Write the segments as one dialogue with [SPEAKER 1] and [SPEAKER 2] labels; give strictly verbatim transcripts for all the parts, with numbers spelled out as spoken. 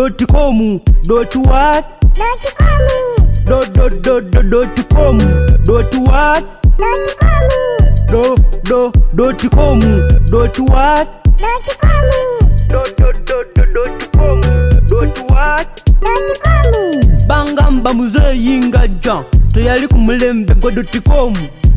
[SPEAKER 1] dot com dot what
[SPEAKER 2] dot com
[SPEAKER 1] dot dot dot dot dot com dot what
[SPEAKER 2] dot com
[SPEAKER 1] dot dot dot com dot what
[SPEAKER 2] dot com
[SPEAKER 1] dot dot dot dot com dot what
[SPEAKER 2] dot com
[SPEAKER 1] bangamba muzeeyi ng'ajja teyali ku mulembe gwa dot com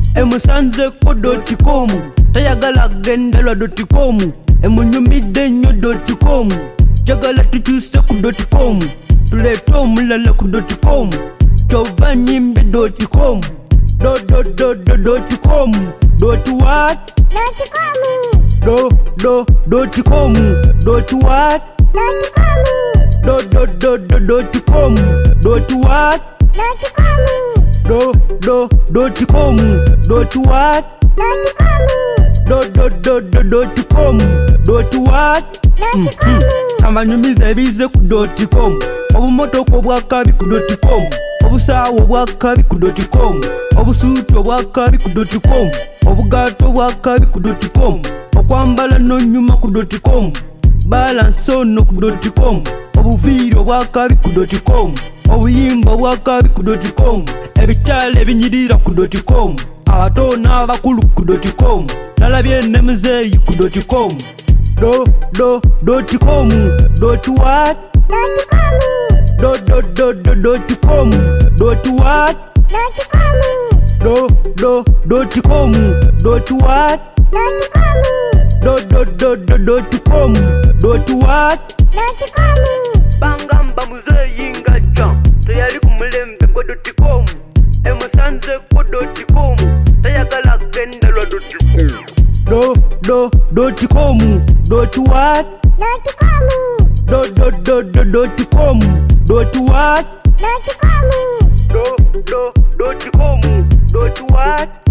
[SPEAKER 1] emusanzeko dot com tayagala genda lwa dot com emunyumidde nnyo dot com jagala tukyuse ku dot com tuleete omulala ku dot com kyova nyimbe dot com dot dot dot dot com dot what
[SPEAKER 2] dot com
[SPEAKER 1] dot dot dot com dot what
[SPEAKER 2] dot com
[SPEAKER 1] dot dot dot dot com dot what
[SPEAKER 2] dot com
[SPEAKER 1] dot dot dot com dot what
[SPEAKER 2] dot com
[SPEAKER 1] dot dot dot dot com dot what
[SPEAKER 2] dot com
[SPEAKER 1] abanyumiza ebize ku dot com obumotoka obwakabi ku dot com obusaawo obwakabi ku dot com obusuuti obwakabi ku dot com obugaato obwakabi ku dot com okwambala n'onyuma ku dot com balansi ono ku dot com obuviiri obwakabi ku dot com obuyimba obwakabi ku dot com ebikyala ebinyirira ku dot com abato n'abakulu ku dot com nalabye ne muzeeyi ku dot com do do dot com dot what
[SPEAKER 2] dot com
[SPEAKER 1] dot dot dot dot com dot what
[SPEAKER 2] dot com
[SPEAKER 1] do do dot com dot what
[SPEAKER 2] dot com
[SPEAKER 1] dot dot dot dot com dot what
[SPEAKER 2] dot com
[SPEAKER 1] bangamba muzeeyi ng'ajja teyali ku mulembe gwa dot com emusanzeko dot com tayagala genda lwa dot com do do dot com dot what
[SPEAKER 2] dot com
[SPEAKER 1] dot dot dot dot com dot what
[SPEAKER 2] dot com
[SPEAKER 1] do do dot com dot what